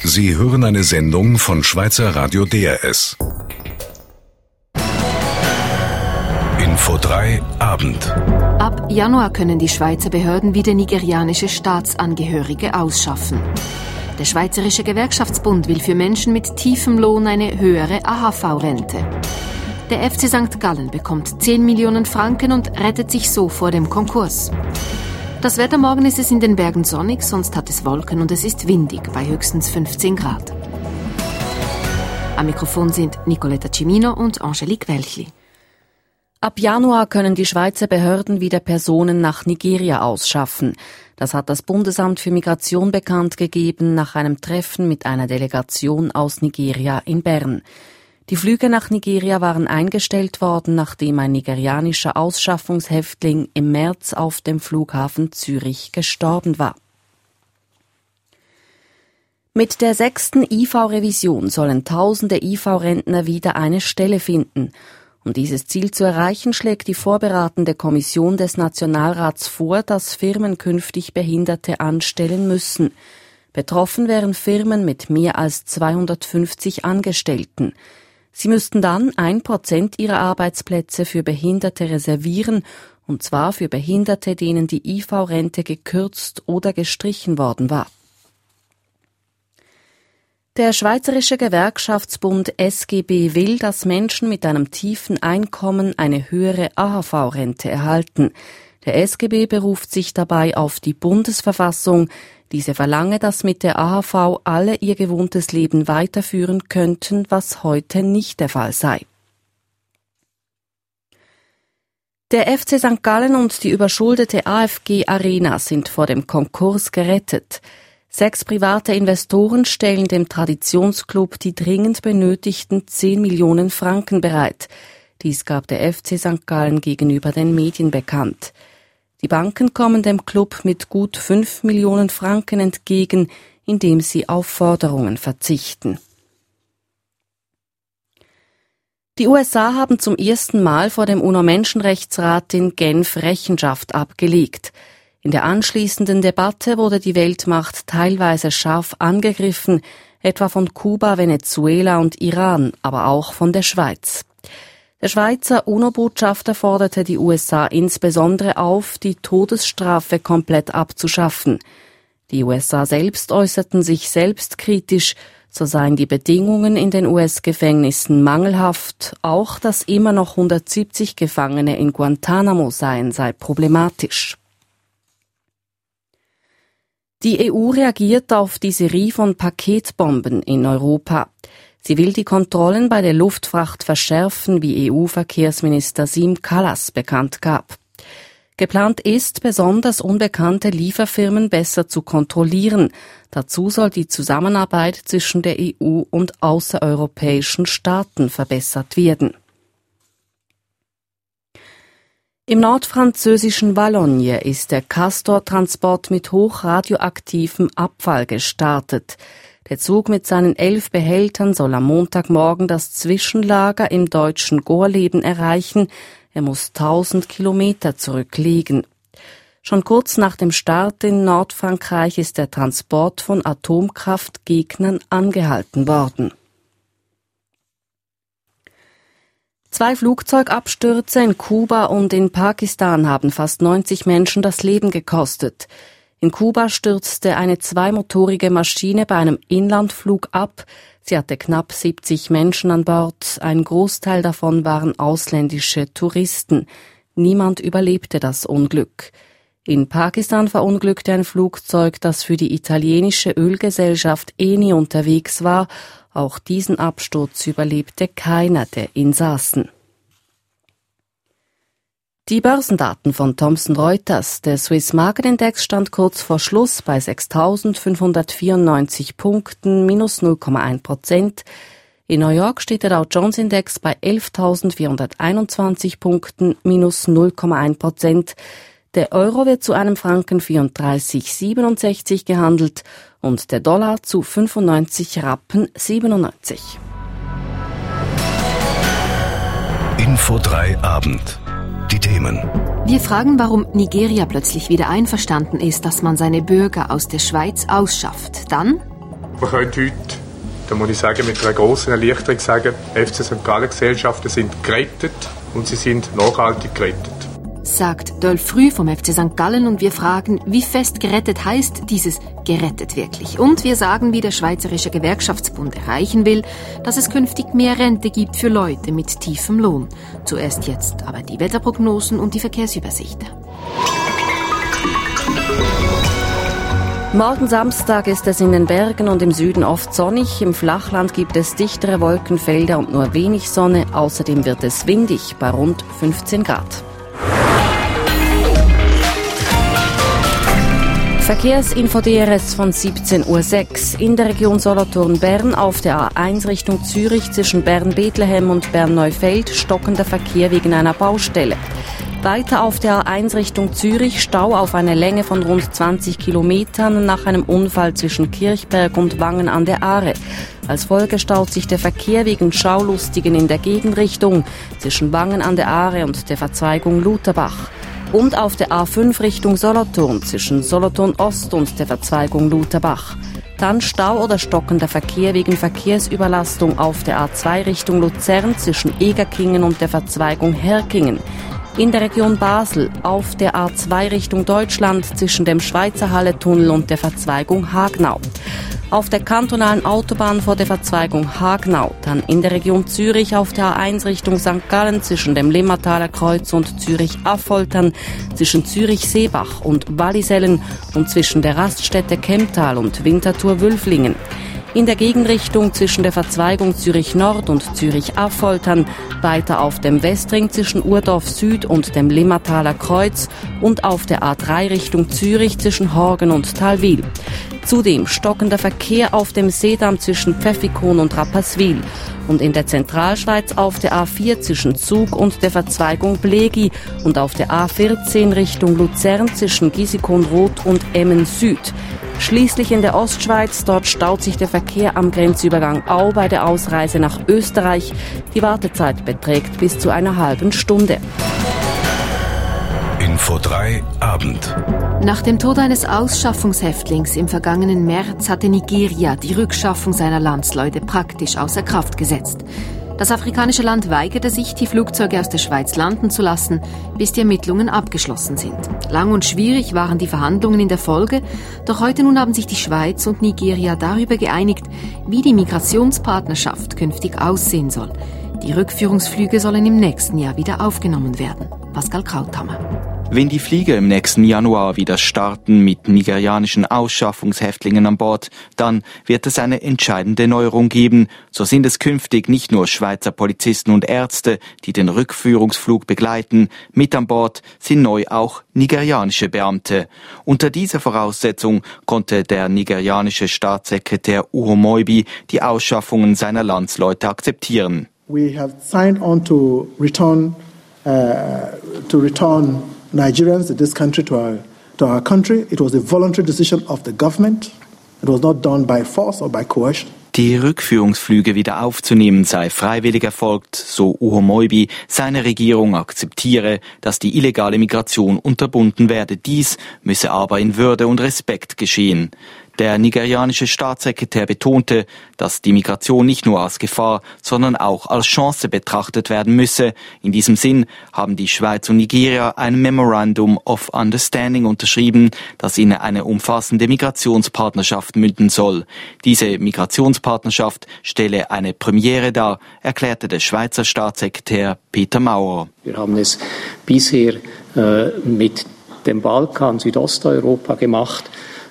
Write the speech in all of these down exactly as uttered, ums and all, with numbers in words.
Sie hören eine Sendung von Schweizer Radio D R S. Info drei Abend. Ab Januar können die Schweizer Behörden wieder nigerianische Staatsangehörige ausschaffen. Der Schweizerische Gewerkschaftsbund will für Menschen mit tiefem Lohn eine höhere A H V-Rente. Der F C Sankt Gallen bekommt zehn Millionen Franken und rettet sich so vor dem Konkurs. Das Wetter morgen ist es in den Bergen sonnig, sonst hat es Wolken und es ist windig bei höchstens fünfzehn Grad. Am Mikrofon sind Nicoletta Cimino und Angelique Welchli. Ab Januar können die Schweizer Behörden wieder Personen nach Nigeria ausschaffen. Das hat das Bundesamt für Migration bekannt gegeben nach einem Treffen mit einer Delegation aus Nigeria in Bern. Die Flüge nach Nigeria waren eingestellt worden, nachdem ein nigerianischer Ausschaffungshäftling im März auf dem Flughafen Zürich gestorben war. Mit der sechsten I V-Revision sollen tausende I V-Rentner wieder eine Stelle finden. Um dieses Ziel zu erreichen, schlägt die vorberatende Kommission des Nationalrats vor, dass Firmen künftig Behinderte anstellen müssen. Betroffen wären Firmen mit mehr als zweihundertfünfzig Angestellten. Sie müssten dann ein Prozent ihrer Arbeitsplätze für Behinderte reservieren, und zwar für Behinderte, denen die I V-Rente gekürzt oder gestrichen worden war. Der Schweizerische Gewerkschaftsbund S G B will, dass Menschen mit einem tiefen Einkommen eine höhere A H V-Rente erhalten. Der S G B beruft sich dabei auf die Bundesverfassung. Diese verlange, dass mit der A H V alle ihr gewohntes Leben weiterführen könnten, was heute nicht der Fall sei. Der F C Sankt Gallen und die überschuldete A F G Arena sind vor dem Konkurs gerettet. Sechs private Investoren stellen dem Traditionsclub die dringend benötigten zehn Millionen Franken bereit. Dies gab der F C Sankt Gallen gegenüber den Medien bekannt. Die Banken kommen dem Club mit gut fünf Millionen Franken entgegen, indem sie auf Forderungen verzichten. Die U S A haben zum ersten Mal vor dem UNO-Menschenrechtsrat in Genf Rechenschaft abgelegt. In der anschließenden Debatte wurde die Weltmacht teilweise scharf angegriffen, etwa von Kuba, Venezuela und Iran, aber auch von der Schweiz. Der Schweizer UNO-Botschafter forderte die U S A insbesondere auf, die Todesstrafe komplett abzuschaffen. Die U S A selbst äußerten sich selbstkritisch, so seien die Bedingungen in den U S-Gefängnissen mangelhaft, auch dass immer noch hundertsiebzig Gefangene in Guantanamo seien, sei problematisch. Die E U reagiert auf die Serie von Paketbomben in Europa. Sie will die Kontrollen bei der Luftfracht verschärfen, wie E U-Verkehrsminister Siim Kallas bekannt gab. Geplant ist, besonders unbekannte Lieferfirmen besser zu kontrollieren. Dazu soll die Zusammenarbeit zwischen der E U und außereuropäischen Staaten verbessert werden. Im nordfranzösischen Valognes ist der Castor-Transport mit hochradioaktivem Abfall gestartet. Der Zug mit seinen elf Behältern soll am Montagmorgen das Zwischenlager im deutschen Gorleben erreichen. Er muss tausend Kilometer zurücklegen. Schon kurz nach dem Start in Nordfrankreich ist der Transport von Atomkraftgegnern angehalten worden. Zwei Flugzeugabstürze in Kuba und in Pakistan haben fast neunzig Menschen das Leben gekostet. In Kuba stürzte eine zweimotorige Maschine bei einem Inlandflug ab. Sie hatte knapp siebzig Menschen an Bord. Ein Großteil davon waren ausländische Touristen. Niemand überlebte das Unglück. In Pakistan verunglückte ein Flugzeug, das für die italienische Ölgesellschaft Eni unterwegs war. Auch diesen Absturz überlebte keiner der Insassen. Die Börsendaten von Thomson Reuters. Der Swiss Market Index stand kurz vor Schluss bei sechstausendfünfhundertvierundneunzig Punkten, minus null Komma eins Prozent. In New York steht der Dow Jones Index bei elftausendvierhunderteinundzwanzig Punkten, minus null Komma eins Prozent. Der Euro wird zu einem Franken vierunddreißig Komma siebenundsechzig gehandelt und der Dollar zu fünfundneunzig Rappen siebenundneunzig. Info drei Abend. Die Themen. Wir fragen, warum Nigeria plötzlich wieder einverstanden ist, dass man seine Bürger aus der Schweiz ausschafft. Dann, Wir können heute, da muss ich sagen, mit einer grossen Erleichterung sagen, F C Sankt Gallen Gesellschaften sind gerettet und sie sind nachhaltig gerettet. Sagt Dolf Früh vom F C Sankt Gallen und wir fragen, wie fest gerettet heißt dieses gerettet wirklich? Und wir sagen, wie der Schweizerische Gewerkschaftsbund erreichen will, dass es künftig mehr Rente gibt für Leute mit tiefem Lohn. Zuerst jetzt aber die Wetterprognosen und die Verkehrsübersicht. Morgen Samstag ist es in den Bergen und im Süden oft sonnig. Im Flachland gibt es dichtere Wolkenfelder und nur wenig Sonne. Außerdem wird es windig bei rund fünfzehn Grad. Verkehrsinfo D R S von siebzehn Uhr sechs. In der Region Solothurn-Bern auf der A eins Richtung Zürich zwischen Bern-Bethlehem und Bern-Neufeld stockender Verkehr wegen einer Baustelle. Weiter auf der A eins Richtung Zürich Stau auf eine Länge von rund zwanzig Kilometern nach einem Unfall zwischen Kirchberg und Wangen an der Aare. Als Folge staut sich der Verkehr wegen Schaulustigen in der Gegenrichtung zwischen Wangen an der Aare und der Verzweigung Lutherbach. Und auf der A fünf Richtung Solothurn zwischen Solothurn Ost und der Verzweigung Lutherbach. Dann Stau oder stockender Verkehr wegen Verkehrsüberlastung auf der A zwei Richtung Luzern zwischen Egerkingen und der Verzweigung Herkingen. In der Region Basel auf der A zwei Richtung Deutschland zwischen dem Schweizerhalle-Tunnel und der Verzweigung Hagnau. Auf der kantonalen Autobahn vor der Verzweigung Hagnau, dann in der Region Zürich auf der A eins Richtung Sankt Gallen zwischen dem Limmertaler Kreuz und Zürich-Affoltern, zwischen Zürich-Seebach und Wallisellen und zwischen der Raststätte Kemptal und Winterthur-Wülflingen. In der Gegenrichtung zwischen der Verzweigung Zürich-Nord und Zürich-Affoltern, weiter auf dem Westring zwischen Urdorf Süd und dem Limmertaler Kreuz und auf der A drei Richtung Zürich zwischen Horgen und Talwil. Zudem stockender Verkehr auf dem Seedamm zwischen Pfäffikon und Rapperswil und in der Zentralschweiz auf der A vier zwischen Zug und der Verzweigung Blegi und auf der A vierzehn Richtung Luzern zwischen Gisikon-Roth und Emmen Süd. Schließlich in der Ostschweiz, dort staut sich der Verkehr am Grenzübergang Au bei der Ausreise nach Österreich. Die Wartezeit beträgt bis zu einer halben Stunde. Info drei Abend. Nach dem Tod eines Ausschaffungshäftlings im vergangenen März hatte Nigeria die Rückschaffung seiner Landsleute praktisch außer Kraft gesetzt. Das afrikanische Land weigerte sich, die Flugzeuge aus der Schweiz landen zu lassen, bis die Ermittlungen abgeschlossen sind. Lang und schwierig waren die Verhandlungen in der Folge, doch heute nun haben sich die Schweiz und Nigeria darüber geeinigt, wie die Migrationspartnerschaft künftig aussehen soll. Die Rückführungsflüge sollen im nächsten Jahr wieder aufgenommen werden. Pascal Krauthammer. Wenn die Flieger im nächsten Januar wieder starten mit nigerianischen Ausschaffungshäftlingen an Bord, dann wird es eine entscheidende Neuerung geben. So sind es künftig nicht nur Schweizer Polizisten und Ärzte, die den Rückführungsflug begleiten. Mit an Bord sind neu auch nigerianische Beamte. Unter dieser Voraussetzung konnte der nigerianische Staatssekretär Uho Moibi die Ausschaffungen seiner Landsleute akzeptieren. We have signed on to return uh, to return Nigerians in this country to our to our country. It was a voluntary decision of the government. It was not done by force or by coercion. Die Rückführungsflüge wieder aufzunehmen sei freiwillig erfolgt, so Uho Moibi. Seine Regierung akzeptiere, dass die illegale Migration unterbunden werde. Dies müsse aber in Würde und Respekt geschehen. Der nigerianische Staatssekretär betonte, dass die Migration nicht nur als Gefahr, sondern auch als Chance betrachtet werden müsse. In diesem Sinn haben die Schweiz und Nigeria ein Memorandum of Understanding unterschrieben, das in eine umfassende Migrationspartnerschaft münden soll. Diese Migrationspartnerschaft stelle eine Premiere dar, erklärte der Schweizer Staatssekretär Peter Maurer. Wir haben es bisher äh, mit dem Balkan, Südosteuropa gemacht.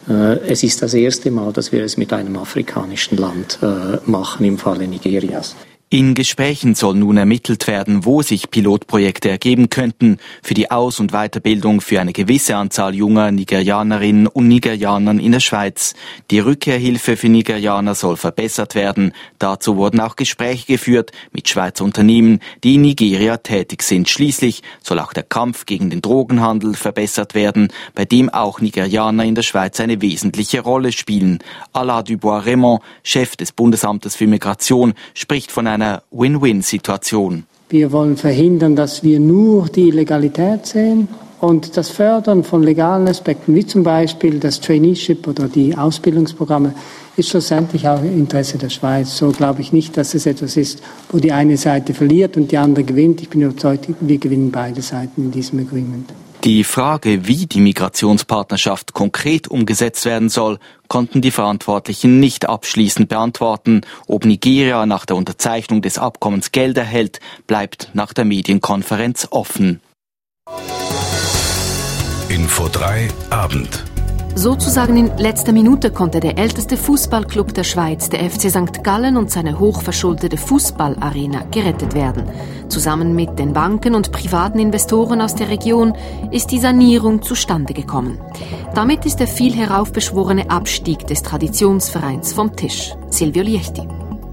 Es ist das erste Mal, dass wir es mit einem afrikanischen Land äh, machen, im Falle Nigerias. In Gesprächen soll nun ermittelt werden, wo sich Pilotprojekte ergeben könnten für die Aus- und Weiterbildung für eine gewisse Anzahl junger Nigerianerinnen und Nigerianern in der Schweiz. Die Rückkehrhilfe für Nigerianer soll verbessert werden. Dazu wurden auch Gespräche geführt mit Schweizer Unternehmen, die in Nigeria tätig sind. Schließlich soll auch der Kampf gegen den Drogenhandel verbessert werden, bei dem auch Nigerianer in der Schweiz eine wesentliche Rolle spielen. Alain Dubois-Raymond, Chef des Bundesamtes für Migration, spricht von einer eine Win-Win-Situation. Wir wollen verhindern, dass wir nur die Illegalität sehen Und das Fördern von legalen Aspekten, wie zum Beispiel das Traineeship oder die Ausbildungsprogramme, ist schlussendlich auch im Interesse der Schweiz. So glaube ich nicht, dass es etwas ist, wo die eine Seite verliert und die andere gewinnt. Ich bin überzeugt, wir gewinnen beide Seiten in diesem Agreement. Die Frage, wie die Migrationspartnerschaft konkret umgesetzt werden soll, konnten die Verantwortlichen nicht abschließend beantworten. Ob Nigeria nach der Unterzeichnung des Abkommens Geld erhält, bleibt nach der Medienkonferenz offen. Info drei Abend. Sozusagen in letzter Minute konnte der älteste Fußballclub der Schweiz, der F C Sankt Gallen, und seine hochverschuldete Fußballarena gerettet werden. Zusammen mit den Banken und privaten Investoren aus der Region ist die Sanierung zustande gekommen. Damit ist der viel heraufbeschworene Abstieg des Traditionsvereins vom Tisch. Silvio Liechti.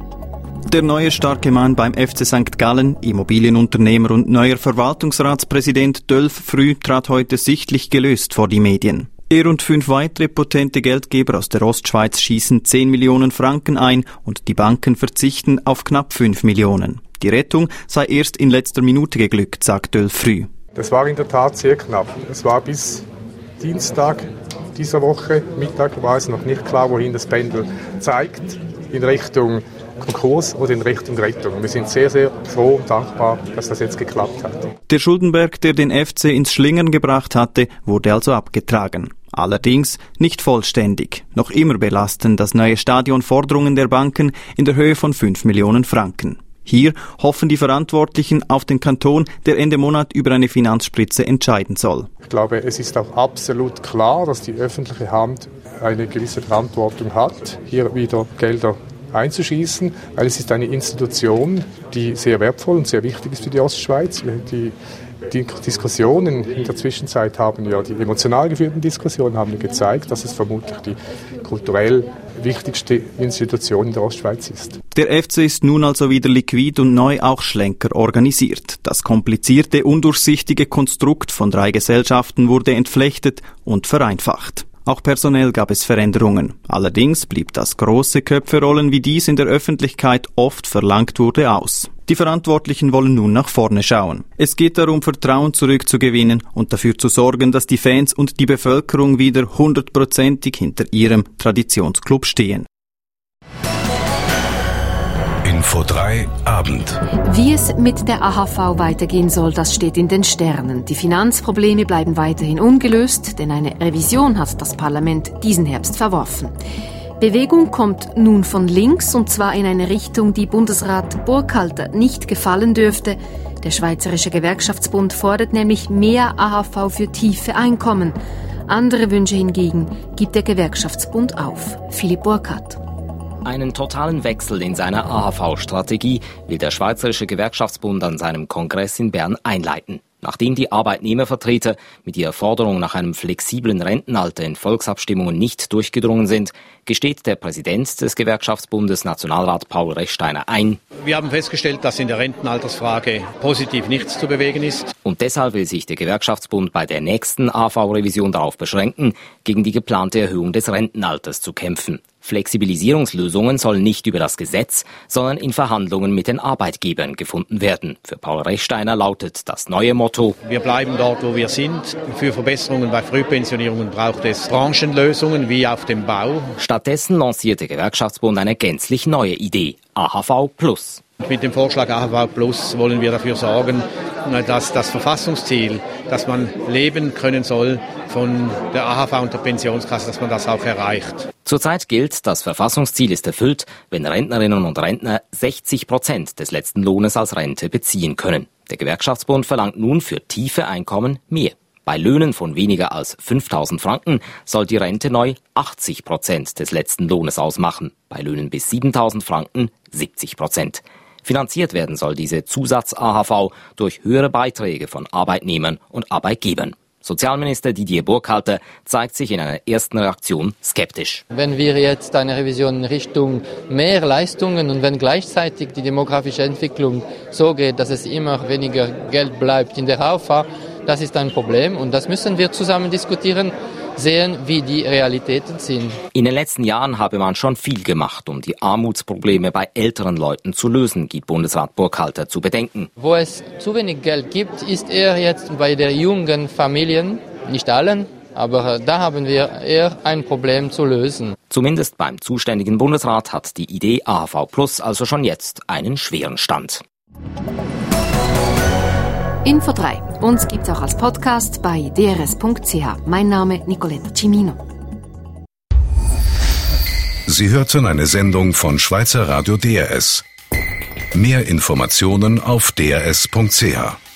Der neue starke Mann beim F C Sankt Gallen, Immobilienunternehmer und neuer Verwaltungsratspräsident Dölf Früh, trat heute sichtlich gelöst vor die Medien. Er und fünf weitere potente Geldgeber aus der Ostschweiz schießen zehn Millionen Franken ein und die Banken verzichten auf knapp fünf Millionen. Die Rettung sei erst in letzter Minute geglückt, sagt Dölf Früh. Das war in der Tat sehr knapp. Es war bis Dienstag dieser Woche, Mittag, war es noch nicht klar, wohin das Pendel zeigt, in Richtung Konkurs oder in Richtung Rettung. Wir sind sehr, sehr froh und dankbar, dass das jetzt geklappt hat. Der Schuldenberg, der den F C ins Schlingern gebracht hatte, wurde also abgetragen. Allerdings nicht vollständig. Noch immer belasten das neue Stadion Forderungen der Banken in der Höhe von fünf Millionen Franken. Hier hoffen die Verantwortlichen auf den Kanton, der Ende Monat über eine Finanzspritze entscheiden soll. Ich glaube, es ist auch absolut klar, dass die öffentliche Hand eine gewisse Verantwortung hat, hier wieder Gelder einzuschießen, weil es ist eine Institution, die sehr wertvoll und sehr wichtig ist für die Ostschweiz. Die, die Diskussionen in der Zwischenzeit haben ja, die emotional geführten Diskussionen haben gezeigt, dass es vermutlich die kulturell wichtigste Institution in der Ostschweiz ist. Der F C ist nun also wieder liquid und neu auch schlanker organisiert. Das komplizierte, undurchsichtige Konstrukt von drei Gesellschaften wurde entflechtet und vereinfacht. Auch personell gab es Veränderungen. Allerdings blieb das große Köpferollen, wie dies in der Öffentlichkeit oft verlangt wurde, aus. Die Verantwortlichen wollen nun nach vorne schauen. Es geht darum, Vertrauen zurückzugewinnen und dafür zu sorgen, dass die Fans und die Bevölkerung wieder hundertprozentig hinter ihrem Traditionsclub stehen. Info drei Abend. Wie es mit der A H V weitergehen soll, das steht in den Sternen. Die Finanzprobleme bleiben weiterhin ungelöst, denn eine Revision hat das Parlament diesen Herbst verworfen. Bewegung kommt nun von links, und zwar in eine Richtung, die Bundesrat Burkhalter nicht gefallen dürfte. Der Schweizerische Gewerkschaftsbund fordert nämlich mehr A H V für tiefe Einkommen. Andere Wünsche hingegen gibt der Gewerkschaftsbund auf. Philipp Burkhardt. Einen totalen Wechsel in seiner A H V-Strategie will der Schweizerische Gewerkschaftsbund an seinem Kongress in Bern einleiten. Nachdem die Arbeitnehmervertreter mit ihrer Forderung nach einem flexiblen Rentenalter in Volksabstimmungen nicht durchgedrungen sind, gesteht der Präsident des Gewerkschaftsbundes, Nationalrat Paul Rechsteiner, ein: Wir haben festgestellt, dass in der Rentenaltersfrage positiv nichts zu bewegen ist. Und deshalb will sich der Gewerkschaftsbund bei der nächsten A H V-Revision darauf beschränken, gegen die geplante Erhöhung des Rentenalters zu kämpfen. Flexibilisierungslösungen sollen nicht über das Gesetz, sondern in Verhandlungen mit den Arbeitgebern gefunden werden. Für Paul Rechsteiner lautet das neue Motto: Wir bleiben dort, wo wir sind. Für Verbesserungen bei Frühpensionierungen braucht es Branchenlösungen wie auf dem Bau. Stattdessen lanciert der Gewerkschaftsbund eine gänzlich neue Idee: A H V Plus. Mit dem Vorschlag A H V Plus wollen wir dafür sorgen, dass das Verfassungsziel, dass man leben können soll von der A H V und der Pensionskasse, dass man das auch erreicht. Zurzeit gilt, das Verfassungsziel ist erfüllt, wenn Rentnerinnen und Rentner sechzig Prozent des letzten Lohnes als Rente beziehen können. Der Gewerkschaftsbund verlangt nun für tiefe Einkommen mehr. Bei Löhnen von weniger als fünftausend Franken soll die Rente neu achtzig Prozent des letzten Lohnes ausmachen. Bei Löhnen bis siebentausend Franken siebzig Prozent. Finanziert werden soll diese Zusatz-A H V durch höhere Beiträge von Arbeitnehmern und Arbeitgebern. Sozialminister Didier Burkhalter zeigt sich in einer ersten Reaktion skeptisch. Wenn wir jetzt eine Revision in Richtung mehr Leistungen und wenn gleichzeitig die demografische Entwicklung so geht, dass es immer weniger Geld bleibt in der A H V, das ist ein Problem und das müssen wir zusammen diskutieren. sehen, wie die Realitäten sind. In den letzten Jahren habe man schon viel gemacht, um die Armutsprobleme bei älteren Leuten zu lösen, gibt Bundesrat Burkhalter zu bedenken. Wo es zu wenig Geld gibt, ist eher jetzt bei den jungen Familien, nicht allen, aber da haben wir eher ein Problem zu lösen. Zumindest beim zuständigen Bundesrat hat die Idee A H V Plus also schon jetzt einen schweren Stand. Info drei. Uns gibt's auch als Podcast bei d r s punkt c h. Mein Name Nicoletta Cimino. Sie hörten eine Sendung von Schweizer Radio D R S. Mehr Informationen auf d r s punkt c h.